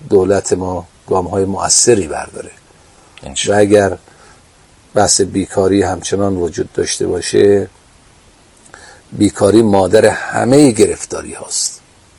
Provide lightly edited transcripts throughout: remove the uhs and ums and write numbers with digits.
دولت ما گام‌های مؤثری برداره و اگر بحث بیکاری همچنان وجود داشته باشه، بیکاری مادر همه گرفتاری هاست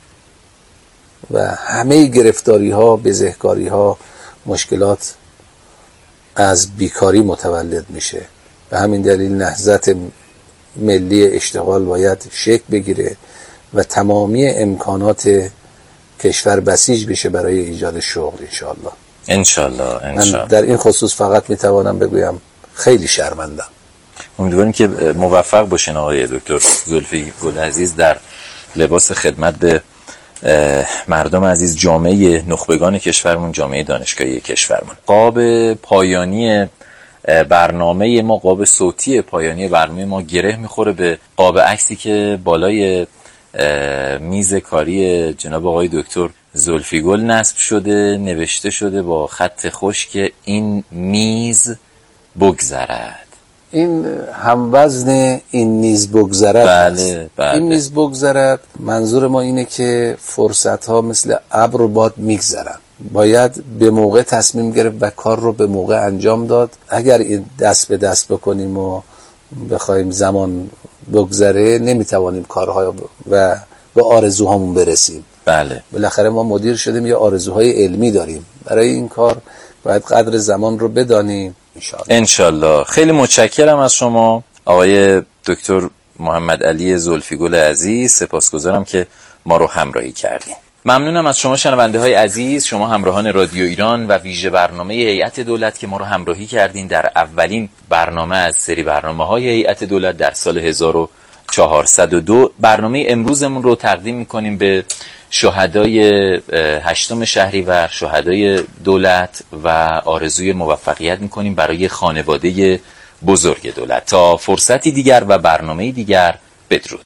و همه گرفتاری ها، بزهکاری ها، مشکلات از بیکاری متولد میشه. به همین دلیل نهضت ملی اشتغال باید شکل بگیره و تمامی امکانات کشور بسیج بشه برای ایجاد شغل انشالله. من در این خصوص فقط میتوانم بگویم خیلی شرمندم. امیدواریم که موفق باشین آقای دکتر زلفیگل عزیز در لباس خدمت به مردم عزیز، جامعه نخبگان کشورمون، جامعه دانشگاهی کشورمون. قاب پایانی برنامه ما، قاب صوتی پایانی برنامه ما گره میخوره به قاب عکسی که بالای میز کاری جناب آقای دکتر زلفیگل نصب شده. نوشته شده با خط خشک این میز بگذرد. این هموزن این نیز بگذرد. بله. این نیز بگذرد، منظور ما اینه که فرصت ها مثل ابر و باد میگذرن، باید به موقع تصمیم گرفت و کار رو به موقع انجام داد. اگر این دست به دست بکنیم و بخوایم زمان بگذره، نمیتوانیم کارها و به آرزوهامون برسیم. بله. بالاخره ما مدیر شدیم، یه آرزوهای علمی داریم، برای این کار باید قدر زمان رو بدانیم. انشالله. خیلی متشکرم از شما آقای دکتر محمد علی زلفیگل عزیز، سپاسگزارم که ما رو همراهی کردین. ممنونم از شما شنونده های عزیز، شما همراهان رادیو ایران و ویژه برنامه هیئت دولت که ما رو همراهی کردین در اولین برنامه از سری برنامه های هیئت دولت در سال 1402. برنامه امروزمون رو تقدیم میکنیم به شهدای 8 شهریور، شهدای دولت، و آرزوی موفقیت میکنیم برای خانواده بزرگ دولت. تا فرصتی دیگر و برنامه دیگر، بدرود.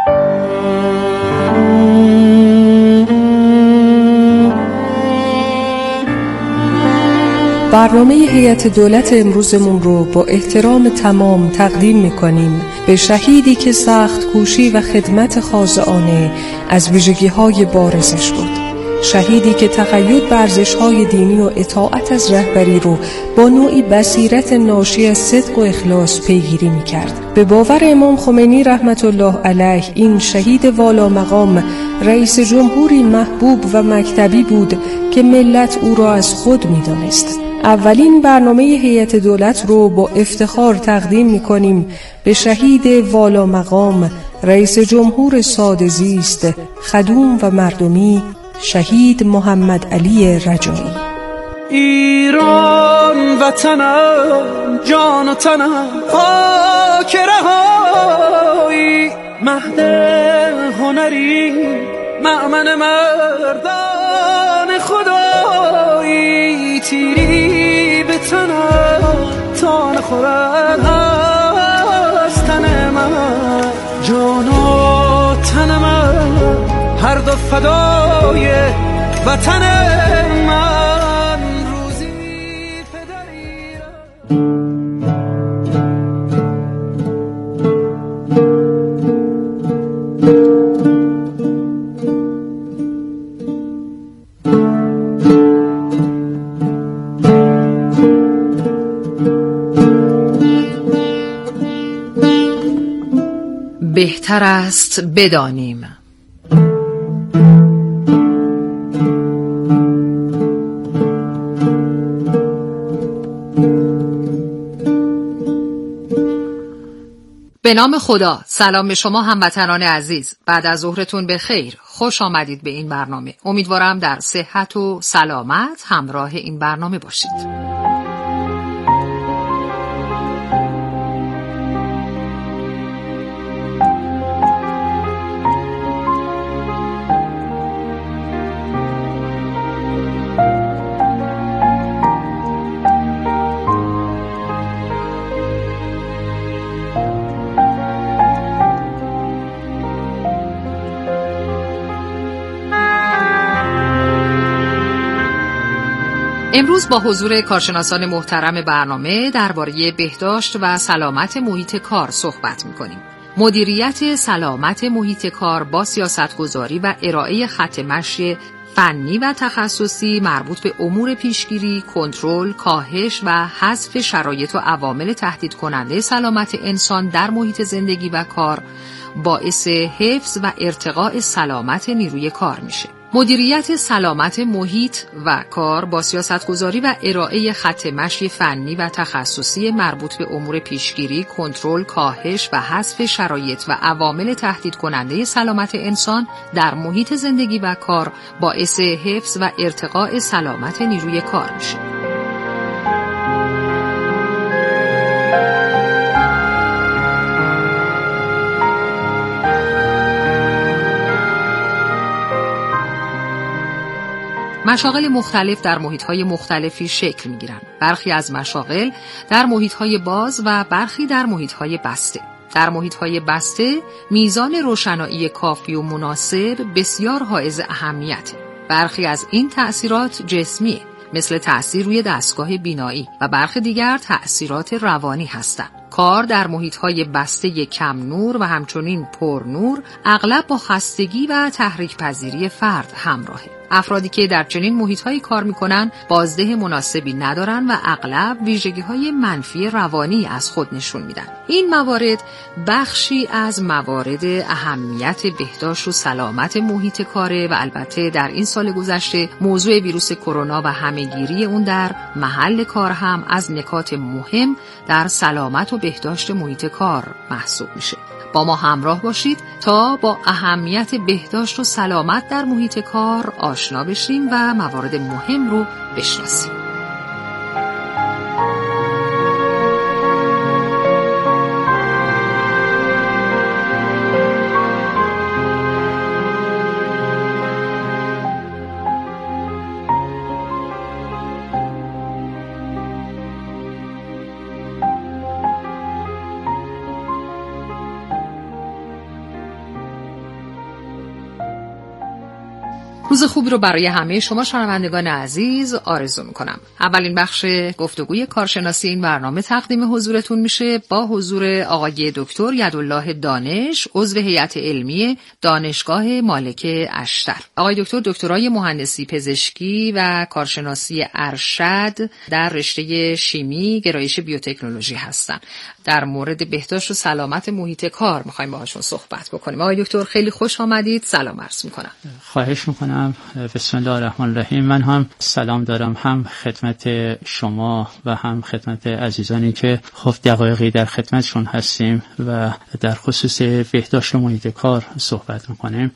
برنامه هیئت دولت امروزمون رو با احترام تمام تقدیم میکنیم به شهیدی که سخت کوشی و خدمت خاضعانه از ویژگی‌های بارزش بود. شهیدی که تقید بر ارزش‌های دینی و اطاعت از رهبری رو با نوعی بصیرت ناشی از صدق و اخلاص پیگیری میکرد. به باور امام خمینی رحمت الله علیه، این شهید والا مقام رئیس جمهوری محبوب و مکتبی بود که ملت او را از خود میدانست. اولین برنامه هیئت دولت رو با افتخار تقدیم می‌کنیم به شهید والا مقام رئیس جمهور ساده‌زیست، خدوم و مردمی، شهید محمد علی رجایی. ایران وطنم، جان و تنم، خاک رهایی، مهد هنری، مأمن مردان خدایی، تیری به تنم تا نخورد از تن من، جان و تن من هر دو فدای وطن من، روزی پدری را. بهتر است بدانیم. به نام خدا. سلام به شما هموطنان عزیز. بعد از ظهرتون به خیر. خوش آمدید به این برنامه. امیدوارم در صحت و سلامت همراه این برنامه باشید. امروز با حضور کارشناسان محترم برنامه درباره بهداشت و سلامت محیط کار صحبت می‌کنیم. مدیریت سلامت محیط کار با سیاستگذاری و ارائه خط مشی فنی و تخصصی مربوط به امور پیشگیری، کنترل، کاهش و حذف شرایط و عوامل تهدید کننده سلامت انسان در محیط زندگی و کار باعث حفظ و ارتقاء سلامت نیروی کار میشه. مدیریت سلامت محیط و کار با سیاستگذاری و ارائه خط مشی فنی و تخصصی مربوط به امور پیشگیری، کنترل، کاهش و حذف شرایط و عوامل تهدید کننده سلامت انسان در محیط زندگی و کار باعث حفظ و ارتقاء سلامت نیروی کار میشه. مشاغل مختلف در محیط‌های مختلفی شکل می‌گیرند. برخی از مشاغل در محیط‌های باز و برخی در محیط‌های بسته. در محیط‌های بسته میزان روشنایی کافی و مناسب بسیار حائز اهمیته. برخی از این تأثیرات جسمیه، مثل تأثیر روی دستگاه بینایی و برخی دیگر تأثیرات روانی هستند. کار در محیط‌های بسته کم نور و همچنین پر نور اغلب با خستگی و تحریک پذیری فرد همراهه. افرادی که در چنین محیط‌هایی کار می‌کنند بازده مناسبی ندارند و اغلب ویژگی‌های منفی روانی از خود نشون میدن. این موارد بخشی از موارد اهمیت بهداشت و سلامت محیط کاره و البته در این سال گذشته موضوع ویروس کرونا و همه‌گیری اون در محل کار هم از نکات مهم در سلامت و بهداشت محیط کار محسوب میشه. با ما همراه باشید تا با اهمیت بهداشت و سلامت در محیط کار آشنا بشیم و موارد مهم رو بشناسیم. روز خوبی رو برای همه شما شنوندگان عزیز آرزو میکنم. اولین بخش گفتگوی کارشناسی این برنامه تقدیم حضورتون میشه با حضور آقای دکتر یدالله دانش، عضو هیئت علمی دانشگاه مالک اشتر. آقای دکتر دکترای مهندسی پزشکی و کارشناسی ارشد در رشته شیمی گرایش بیوتکنولوژی هستن. در مورد بهداشت و سلامت محیط کار میخوایم باهاشون صحبت بکنیم. آقای دکتر خیلی خوش آمدید. سلام عرض میکنم. خواهش میکنم. بسم الله الرحمن الرحیم. من هم سلام دارم، هم خدمت شما و هم خدمت عزیزانی که خب دقایقی در خدمتشون هستیم و در خصوص بهداشت محیط کار صحبت میکنیم.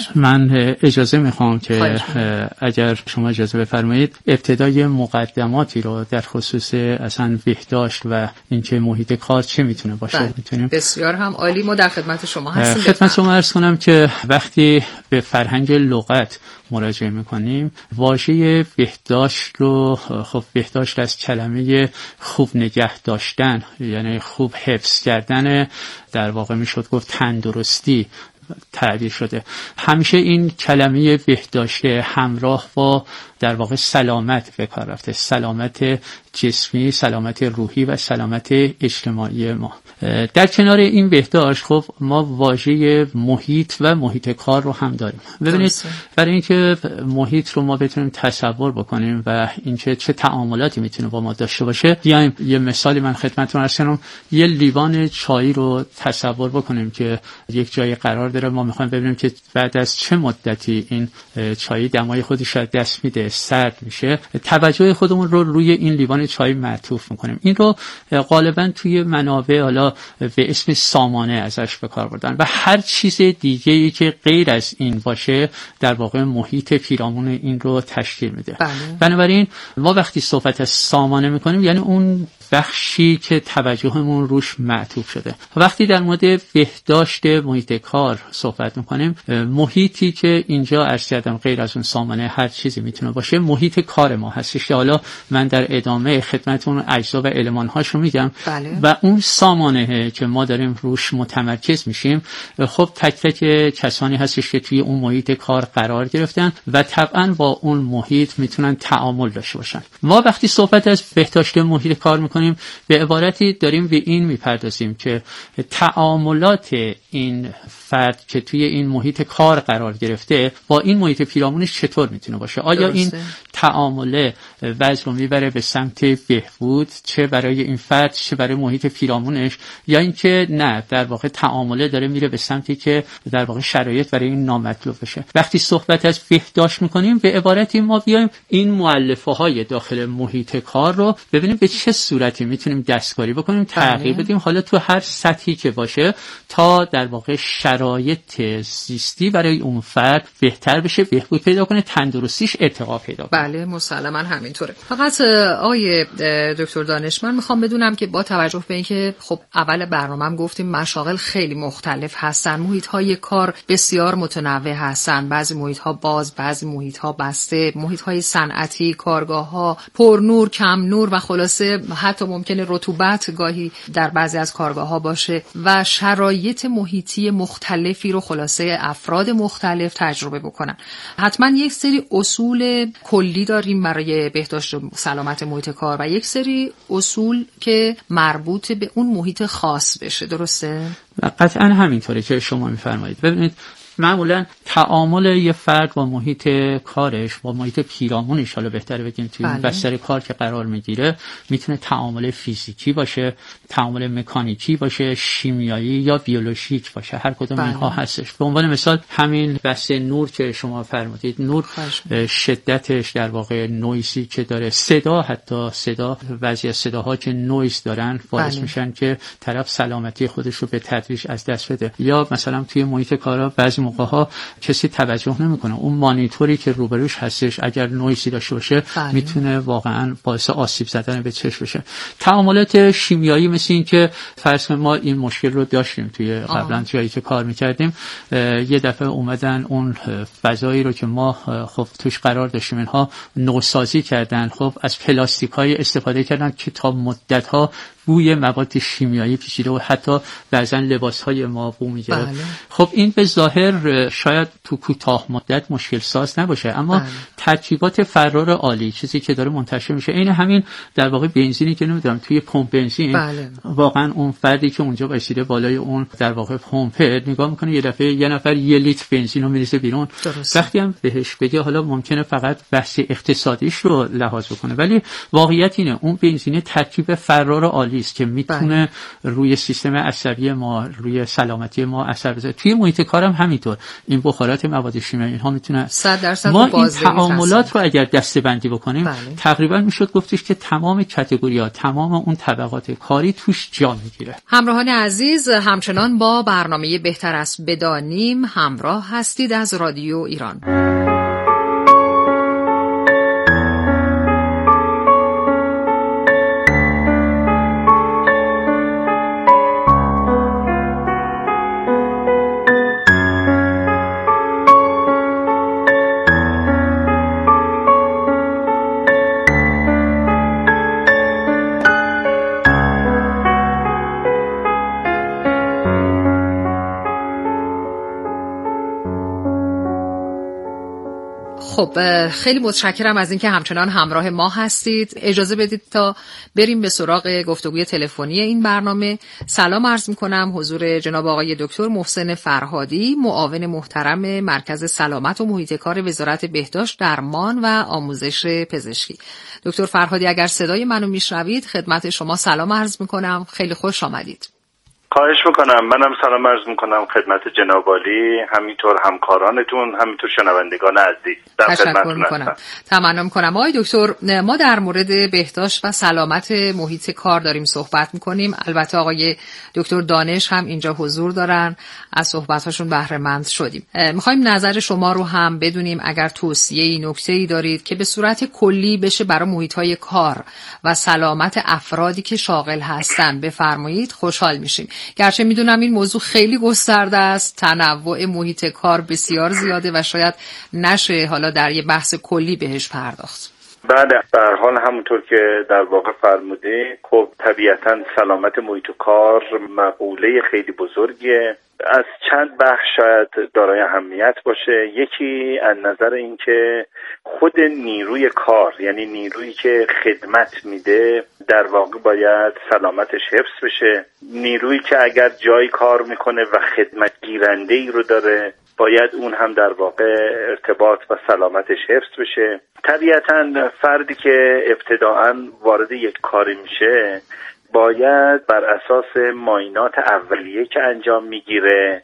من اجازه میخوام که اگر شما اجازه بفرمایید ابتدای مقدماتی رو در خصوص اصلا بهداشت و اینکه محیط کار چه میتونه باشه میتونیم. بسیار هم عالی، ما در خدمت شما هستیم. خدمت شما عرض کنم که وقتی به فرهنگ لغت مراجعه میکنیم واژه بهداشت رو خب بهداشت از کلمه خوب نگه داشتن یعنی خوب حفظ کردن در واقع میشد گفت تندرستی تعبیر شده. همیشه این کلمه بهداشت همراه با در واقع سلامت به کار رفته، سلامت جسمی، سلامت روحی و سلامت اجتماعی ما. در کنار این بهداشت خب ما واژه محیط و محیط کار رو هم داریم. ببینید برای اینکه محیط رو ما بتونیم تصور بکنیم و اینکه چه تعاملاتی میتونه با ما داشته باشه، بیایم یه مثالی من خدمتتون عرض کنم. یه لیوان چای رو تصور بکنیم که یک جای قرار داره، ما میخوایم ببینیم که بعد از چه مدتی این چای دمای خودش از دست میده، سرد میشه، توجه خودمون رو روی این لیوان چای معطوف میکنیم. این رو غالبا توی منابع حالا به اسم سامانه ازش به کار بردن و هر چیز دیگه‌ای که غیر از این باشه در واقع محیط پیرامون این رو تشکیل میده. بنابراین ما وقتی صحبت از سامانه میکنیم یعنی اون بخشی که توجهمون روش معطوف شده. وقتی در مورد بهداشت محیط کار صحبت میکنیم، محیطی که اینجا عرض کردم غیر از اون سامانه هر چیزی میتونه باشه محیط کار ما هستش که حالا من در ادامه خدمتتون اجزا و المان‌هاشو میگم. و اون سامانه که ما داریم روش متمرکز میشیم خب تک تک کسانی هستش که توی اون محیط کار قرار گرفتن و طبعا با اون محیط میتونن تعامل داشته باشن. ما وقتی صحبت از بهداشت محیط کار میکنیم میکنیم، به عبارتی داریم به این میپردازیم که تعاملات این فرد که توی این محیط کار قرار گرفته با این محیط پیرامونش چطور میتونه باشه. آیا این تعامله وضع رو میبره به سمت بهبود، چه برای این فرد چه برای محیط پیرامونش، یا اینکه نه در واقع تعامله داره میره به سمتی که در واقع شرایط برای این نامطلوب بشه. وقتی صحبت از بهداشت میکنیم به عبارتی ما بیایم این مؤلفه های داخل محیط کار رو ببینیم به چه صورتی میتونیم دستکاری بکنیم، تغییر بدیم، حالا تو هر سطحی که باشه، تا در واقع شرایط زیستی برای اون فرد بهتر بشه، بهبود پیدا کنه، تندرستیش ارتقا پیدا کنه. بله مسلما همینطوره. فقط آقای دکتر دانش، من میخوام بدونم که با توجه به اینکه خب اول برنامه‌ام گفتیم مشاغل خیلی مختلف هستن، محیط‌های کار بسیار متنوع هستن، بعضی محیط‌ها باز، بعضی محیط‌ها بسته، محیط‌های صنعتی، کارگاه‌ها پر نور، کم نور و خلاصه حتی ممکنه رطوبت گاهی در بعضی از کارگاه‌ها باشه و شرایط محیطی مختلفی رو خلاصه افراد مختلف تجربه بکنن. حتما یک سری اصول کلی داریم برای بهداشت و سلامت محیط کار و یک سری اصول که مربوط به اون محیط خاص بشه، درسته؟ قطعا همینطوره که شما میفرمایید. ببینید معمولا تعامل یه فرد با محیط کارش، با محیط پیرامونش، حالا بهتره بگیم توی بستر کار که قرار میگیره، میتونه تعامل فیزیکی باشه، تعامل مکانیکی باشه، شیمیایی یا بیولوژیک باشه، هر کدوم اینها هستش. به عنوان مثال همین بحث نور که شما فرمودید، نور شدتش در واقع نویزی که داره، صدا، حتی صدا، بعضی از صداها که نویز دارن باعث میشن که طرف سلامتی خودش رو به تدریج از دست بده. یا مثلا توی محیط کارا بعضی موقع‌ها کسی توجه نمیکنه، اون مانیتوری که روبروش هستش اگر نویزی داشته باشه میتونه واقعا باعث آسیب زدن به چشم بشه. تعاملات شیمیایی مثل این که فرض کنیم ما این مشکل رو داشتیم توی قبلا جایی که کار میکردیم، یه دفعه اومدن اون فضایی رو که ما خب توش قرار داشتیم اینها نوسازی کردن، خب از پلاستیک‌های استفاده کردن که تا مدت‌ها بوی مواد شیمیایی پیچیده و حتی بعضا لباس‌های ما بو می‌گرفت. خب این به ظاهر شاید تو کوتاه مدت مشکل ساز نباشه، اما ترکیبات فرار عالی، چیزی که داره منتشر میشه، این همین در واقع بنزینی که نمیدونم توی پمپ بنزین واقعا اون فردی که اونجا وایسیده بالای اون در واقع پمپ نگاه میکنه، یه دفعه یه نفر 1 لیتر بنزین رو میریزه بیرون. وقتی هم بهش بگه حالا ممکنه فقط بحث اقتصادیش رو لحاظ بکنه، ولی واقعیت اینه اون بنزین ترکیب فرار عالی است که میتونه روی سیستم عصبی ما، روی سلامتی ما اثر بذاره. توی محیط کارم همینطور، این بخارات مواد شیمیایی اینها میتونه 100% ما این تعاملات رو اگر دسته‌بندی بکنیم تقریبا میشد گفتش که تمام کاتگوری‌ها، تمام اون طبقات کاری توش جا میگیره. همراهان عزیز، همچنان با برنامه بهتر است بدانیم همراه هستید از رادیو ایران. خب خیلی متشکرم از اینکه همچنان همراه ما هستید. اجازه بدید تا بریم به سراغ گفتگوی تلفنی این برنامه. سلام عرض می‌کنم حضور جناب آقای دکتر محسن فرهادی، معاون محترم مرکز سلامت و محیط کار وزارت بهداشت، درمان و آموزش پزشکی. دکتر فرهادی اگر صدای منو میشنوید خدمت شما سلام عرض می‌کنم. خیلی خوش آمدید. خواهش میکنم. منم سلام عرض میکنم خدمت جناب عالی، همینطور همکارانتون، همینطور شنوندگان عزیز. تشکر میکنم. تمنا میکنم. آقای دکتر، ما در مورد بهداشت و سلامت محیط کار داریم صحبت میکنیم. البته آقای دکتر دانش هم اینجا حضور دارن، از صحبتاشون بهره مند شدیم. میخوایم نظر شما رو هم بدونیم، اگر توصیه‌ای، نکته‌ای دارید که به صورت کلی بشه برای محیط‌های کار و سلامت افرادی که شاغل هستن بفرمایید، خوشحال میشیم. گرچه میدونم این موضوع خیلی گسترده است، تنوع محیط کار بسیار زیاده و شاید نشه حالا در یه بحث کلی بهش پرداخت. بله، به هر حال همونطور که در واقع فرمودید، خب طبیعتاً سلامت محیط کار مقوله خیلی بزرگیه، از چند بخش شاید دارای اهمیت باشه. یکی از نظر اینکه خود نیروی کار، یعنی نیرویی که خدمت میده، در واقع باید سلامتش حفظ بشه. نیرویی که اگر جایی کار میکنه و خدمت گیرنده ای رو داره باید اون هم در واقع ارتباط و سلامتش حفظ بشه. طبیعتاً فردی که ابتداعاً وارد یک کاری میشه باید بر اساس معاینات اولیه که انجام میگیره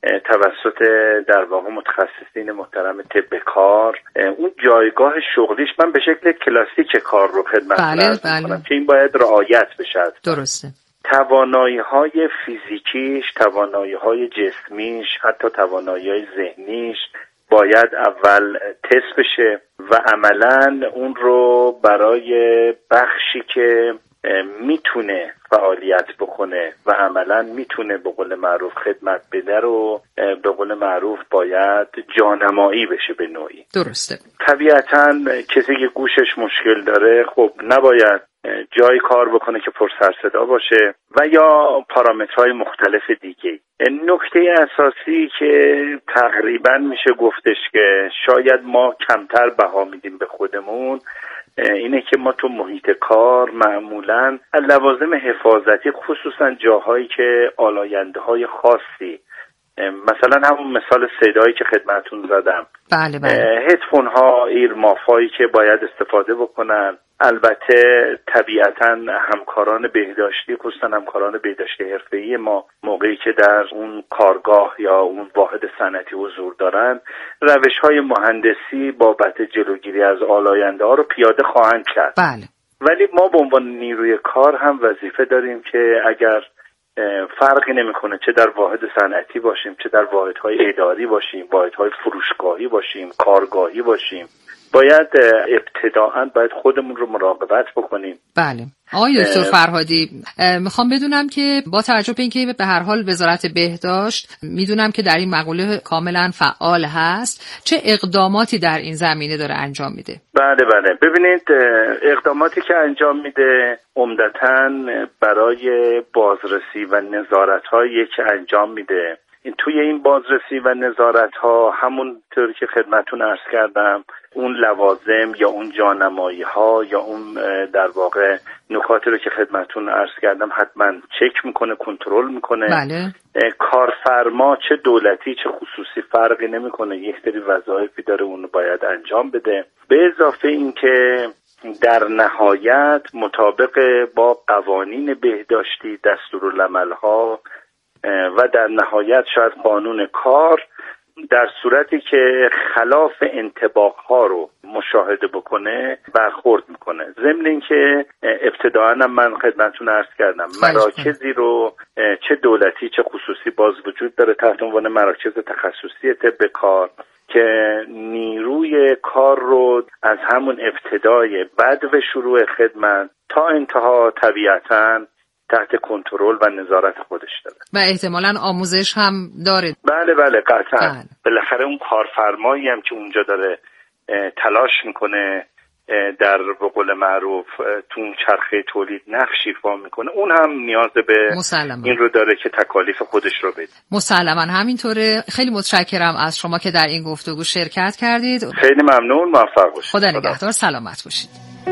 توسط در واقع متخصصین محترم طب کار اون جایگاه شغلیش، من به شکل کلاسیک کار رو خدمت کنم که این باید رعایت بشه. درسته. توانایی‌های فیزیکیش، توانایی‌های جسمیش، حتی توانایی‌های ذهنیش باید اول تست بشه و عملاً اون رو برای بخشی که میتونه فعالیت بکنه و عملاً میتونه به قول معروف خدمت بده رو به قول معروف باید جانمایی بشه به نوعی. درسته. طبیعتاً کسی که گوشش مشکل داره خب نباید جای کار بکنه که پر سر صدا باشه و یا پارامترهای مختلف دیگه. نکته اساسی که تقریباً میشه گفتش که شاید ما کمتر بها میدیم به خودمون اینه که ما تو محیط کار معمولاً لوازم حفاظتی خصوصاً جاهایی که آلاینده‌های خاصی مثلا همون مثال صدایی که خدمتون زدم، بله هدفون ها، ایرماف هایی که باید استفاده بکنن. البته طبیعتاً همکاران بهداشتی خصوصاً همکاران بهداشتی حرفه‌ای ما موقعی که در اون کارگاه یا اون واحد صنعتی حضور دارن روش‌های مهندسی بابت جلوگیری از آلاینده ها رو پیاده خواهند کرد. بله. ولی ما به عنوان نیروی کار هم وظیفه داریم که اگر فرقی نمیکنه چه در واحد صنعتی باشیم، چه در واحدهای اداری باشیم، واحدهای فروشگاهی باشیم، کارگاهی باشیم، باید ابتداعاً خودمون رو مراقبت بکنیم. بله. آقای دکتر فرهادی، میخوام بدونم که با توجه به اینکه به هر حال وزارت بهداشت میدونم که در این مقوله کاملا فعال هست، چه اقداماتی در این زمینه داره انجام میده؟ بله. ببینید اقداماتی که انجام میده عمدتاً برای بازرسی و نظارت‌هایی که انجام میده. توی این بازرسی و نظارت‌ها همونطور که خدمتتون عرض کردم اون لوازم یا اون جانمایی‌ها یا اون در واقع نکاتی رو که خدمتتون عرض کردم حتما چک میکنه، کنترل میکنه. بله. کارفرما چه دولتی چه خصوصی فرقی نمیکنه، یک سری وظایفی داره اون رو باید انجام بده. به اضافه این که در نهایت مطابق با قوانین بهداشتی، دستورالعمل‌ها و در نهایت شاید قانون کار در صورتی که خلاف انطباق‌ها رو مشاهده بکنه برخورد میکنه. ضمن اینکه ابتداءً من خدمتتون عرض کردم مراکزی رو چه دولتی چه خصوصی باز وجود داره تحت عنوان مراکز تخصصی طب کار که نیروی کار رو از همون ابتدای بدو شروع خدمت تا انتها طبیعتاً تحت کنترل و نظارت خودش داره و احتمالاً آموزش هم داره. بله قطعاً. بالاخره اون کارفرمایی هم که اونجا داره تلاش میکنه در به قول معروف تو اون چرخه تولید نقش ایفا میکنه، اون هم نیاز به این رو داره که تکالیف خودش رو بده. مسلماً همینطوره. خیلی متشکرم از شما که در این گفتگو شرکت کردید. خیلی ممنون، موفق باشید. خدا نگهدار، سلامت باشید.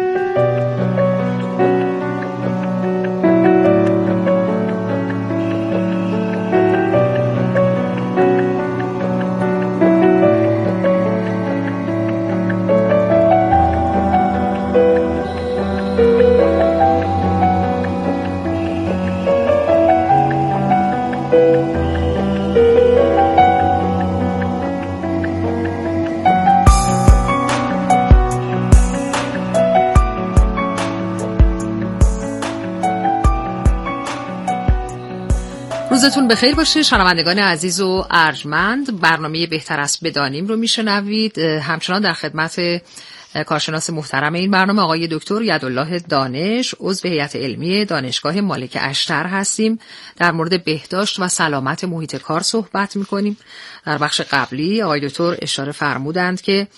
روزتون بخیر باشه شنوندگان عزیز و ارجمند. برنامه بهتر است بدانیم رو میشنوید. همچنان در خدمت کارشناس محترم این برنامه آقای دکتر یدالله دانش، عضو هیئت علمی دانشگاه مالک اشتر هستیم. در مورد بهداشت و سلامت محیط کار صحبت میکنیم. در بخش قبلی آقای دکتر اشاره فرمودند که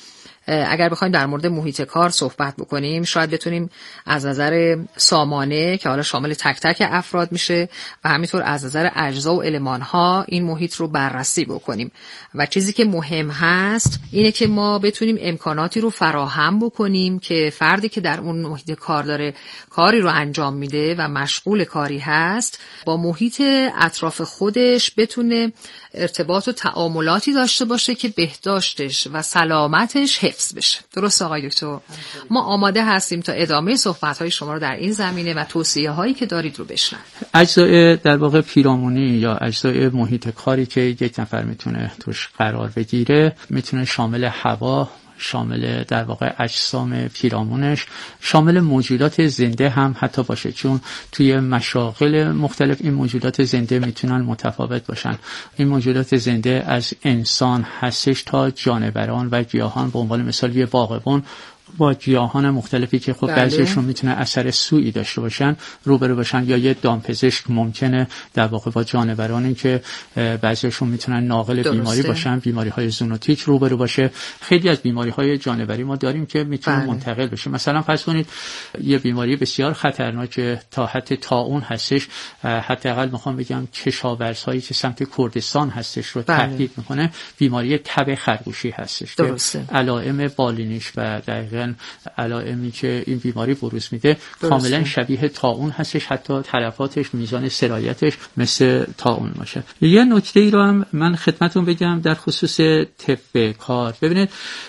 اگر بخوایم در مورد محیط کار صحبت بکنیم شاید بتونیم از نظر سامانه که حالا شامل تک تک افراد میشه و همینطور از نظر اجزا و المان‌ها این محیط رو بررسی بکنیم و چیزی که مهم هست اینه که ما بتونیم امکاناتی رو فراهم بکنیم که فردی که در اون محیط کار داره کاری رو انجام میده و مشغول کاری هست با محیط اطراف خودش بتونه ارتباط و تعاملاتی داشته باشه که بهداشتش و سلامتش حفظ بشه. درست آقای دکتر؟ ما آماده هستیم تا ادامه صحبت‌های شما رو در این زمینه و توصیه‌هایی که دارید رو بشنویم. اجزای در واقع پیرامونی یا اجزای محیط کاری که یک نفر میتونه توش قرار بگیره میتونه شامل هوا، شامل در واقع اجسام پیرامونش، شامل موجودات زنده هم حتی باشه، چون توی مشاغل مختلف این موجودات زنده میتونن متفاوت باشن. این موجودات زنده از انسان هستش تا جانوران و گیاهان. به عنوان مثال یه باغبان با گیاهان مختلفی که خب بعضیشون میتونه اثر سوئی داشته باشن روبرو باشن، یا یه دامپزشک ممکنه در واقع با جانورانی که بعضیشون میتونن ناقل بیماری باشن، بیماری‌های زونوتیک روبرو باشه. خیلی از بیماری‌های جانوری ما داریم که میتونه منتقل بشه. مثلا فرض کنید یه بیماری بسیار خطرناک تا حد طاعون هستش، حداقل میخوام بگم کشاورزهایی که سمت کردستان هستش رو تهدید میکنه، بیماری تب خرگوشی هستش که علائم بالینیش و دقیقاً علائمی که این بیماری بروز میده کاملا شبیه طاعون هستش، حتی تلفاتش، میزان سرایتش مثل طاعون باشه. یه نکته ای رو هم من خدمتتون بگم در خصوص طب کار. ببینید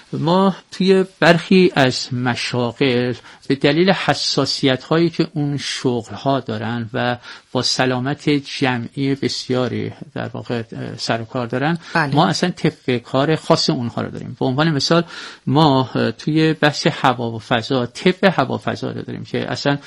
ما توی برخی از مشاغل به دلیل حساسیت هایی که اون شغل ها دارن و با سلامت جمعی بسیاری در واقع سر و کار دارن، ما اصلا طب کار خاص اونها رو داریم. به عنوان مثال ما توی بحث هوا و فضا طب هوا و فضا رو داریم که اصلا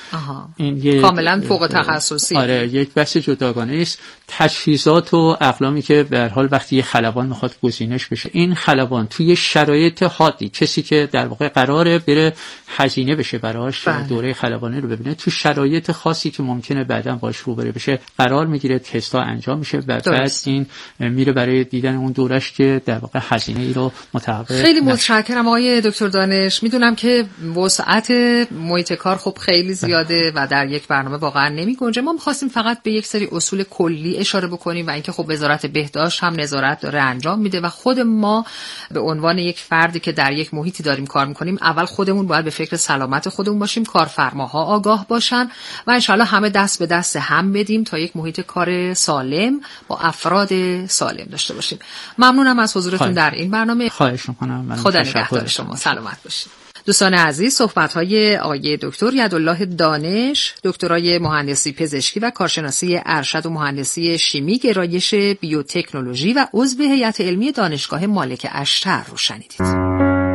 این کاملا فوق تخصصی. آره، یک بحث جداگانه است. تجهیزات و اقلامی که به هر حال وقتی یه خلبان میخواد گزینش بشه، این خلبان توی شرایط حادی، کسی که در واقع قراره بره هزینه بشه براش دوره خلبانی رو ببینه، تو شرایط خاصی که ممکنه بعداً باش روبرو بشه قرار میگیره، تستا انجام میشه و بعد این میره برای دیدن اون دورش که در واقع هزینه ای رو متحقق. خیلی متشکرم آقای دکتر دانش. میدونم که وسعت محیط کار خب خیلی زیاده و در یک برنامه واقعا نمیگنجه. ما می‌خواستیم فقط به یک سری اصول کلی اشاره بکنیم و اینکه خب وزارت بهداشت هم نظارت داره انجام میده و خود ما به عنوان یک فردی که در یک محیطی داریم کار میکنیم اول خودمون باید به فکر سلامت خودمون باشیم، کارفرماها آگاه باشن و انشالله همه دست به دست هم بدیم تا یک محیط کار سالم با افراد سالم داشته باشیم. ممنونم از حضورتون در این برنامه. خواهش می‌کنم. خدا نگهدار شما. سلامت باشید. دوستان عزیز، صحبت‌های آقای دکتر یدالله دانش، دکترای مهندسی پزشکی و کارشناسی ارشد و مهندسی شیمی گرایش بیوتکنولوژی و عضو هیئت علمی دانشگاه مالک اشتر رو شنیدید.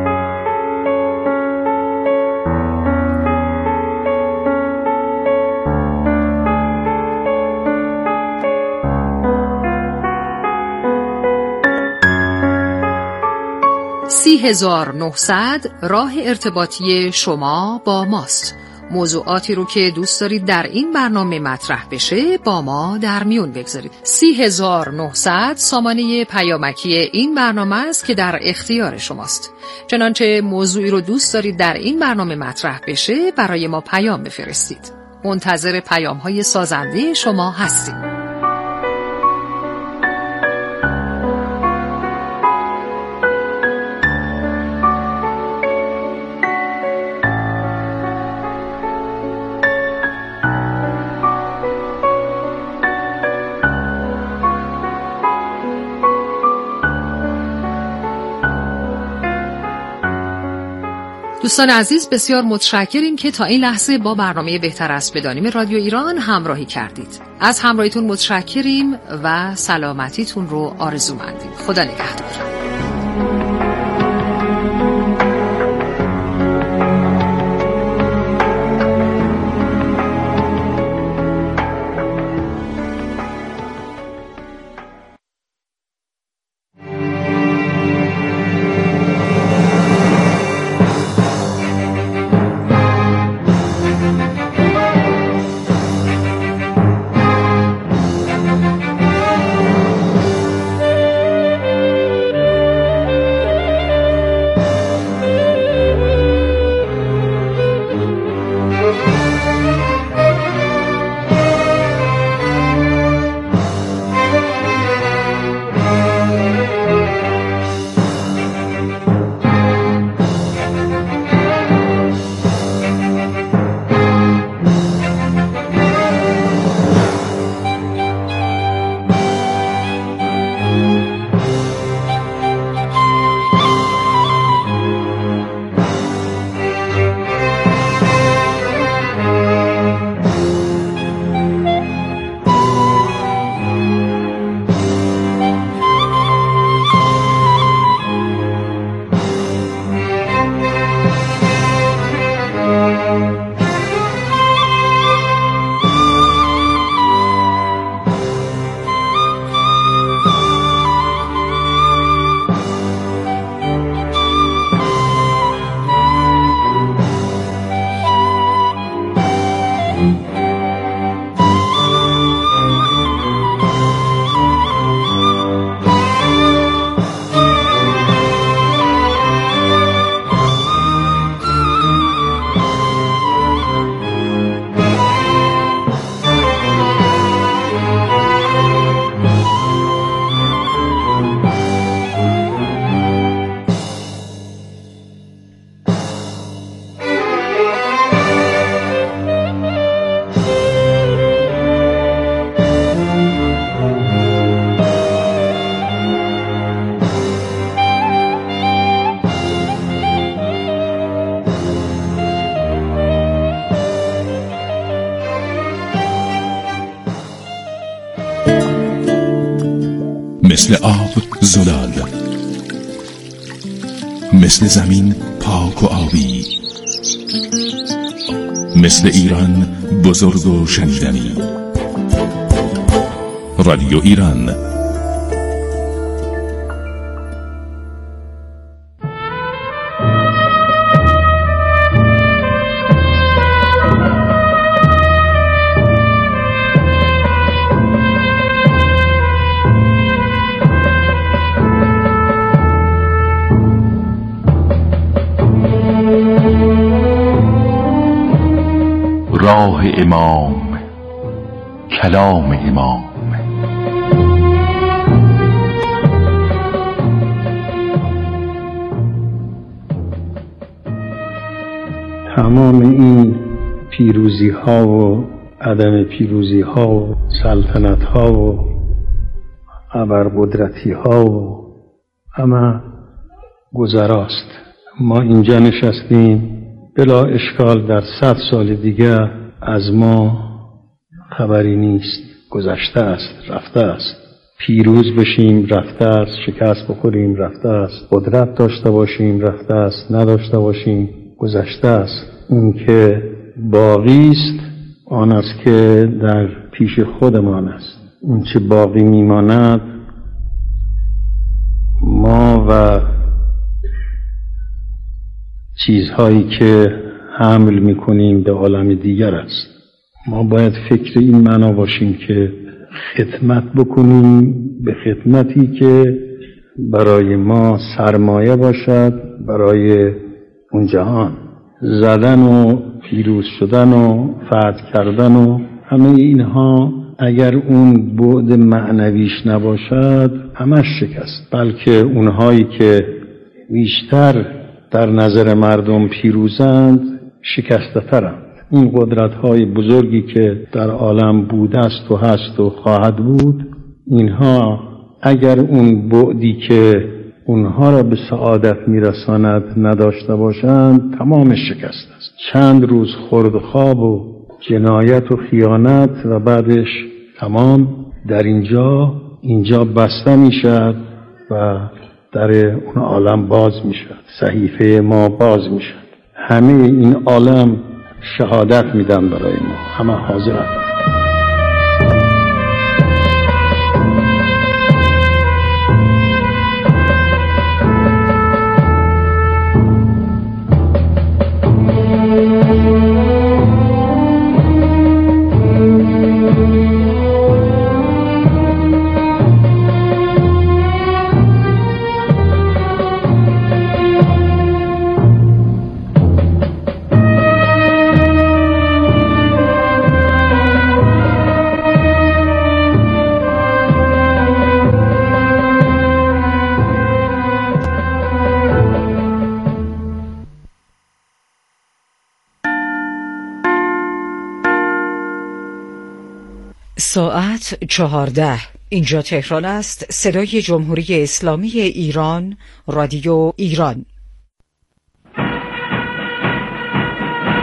3900 راه ارتباطی شما با ماست. موضوعاتی رو که دوست دارید در این برنامه مطرح بشه با ما در میون بگذارید. 3900 سامانه پیامکی این برنامه است که در اختیار شماست. چنانچه موضوعی رو دوست دارید در این برنامه مطرح بشه برای ما پیام بفرستید. منتظر پیام‌های سازنده شما هستیم. دوستان عزیز، بسیار متشکریم که تا این لحظه با برنامه بهتر است بدانیم رادیو ایران همراهی کردید. از همراهیتون متشکریم و سلامتیتون رو آرزومندیم. خدا نگهدار. مثل آب زلال، مثل زمین پاک و آبی، مثل ایران بزرگ و شنیدنی. رادیو ایران. راه امام، کلام امام. تمام این پیروزی ها و عدم پیروزی ها و سلطنت ها و ابرقدرتی ها و همه گذراست. ما اینجا نشستیم، بلا اشکال در 100 سال دیگه از ما خبری نیست. گذشته است، رفته است. پیروز بشیم رفته است، شکست بخوریم رفته است، قدرت داشته باشیم رفته است، نداشته باشیم گذشته است. این که باقی است آن است که در پیش خودمان است. این چه باقی میماند ما و چیزهایی که حمل میکنیم به عالم دیگر است. ما باید فکر این معنا باشیم که خدمت بکنیم به خدمتی که برای ما سرمایه باشد برای اون جهان. زدن و پیروز شدن و فتح کردن و همه اینها اگر اون بعد معنویش نباشد همش شکست. بلکه اونهایی که بیشتر در نظر مردم پیروزند شکسته ترند. این قدرت های بزرگی که در عالم بوده است و هست و خواهد بود، اینها اگر اون بعدی که اونها را به سعادت میرساند نداشته باشند تمام شکست است. چند روز خورد خواب و جنایت و خیانت و بعدش تمام در اینجا بسته میشد و در اون عالم باز میشد. صحیفه ما باز میشد. همه این عالم شهادت میدن برای ما، همه حاضرند. ساعت 14. اینجا تهران است. صدای جمهوری اسلامی ایران، رادیو ایران.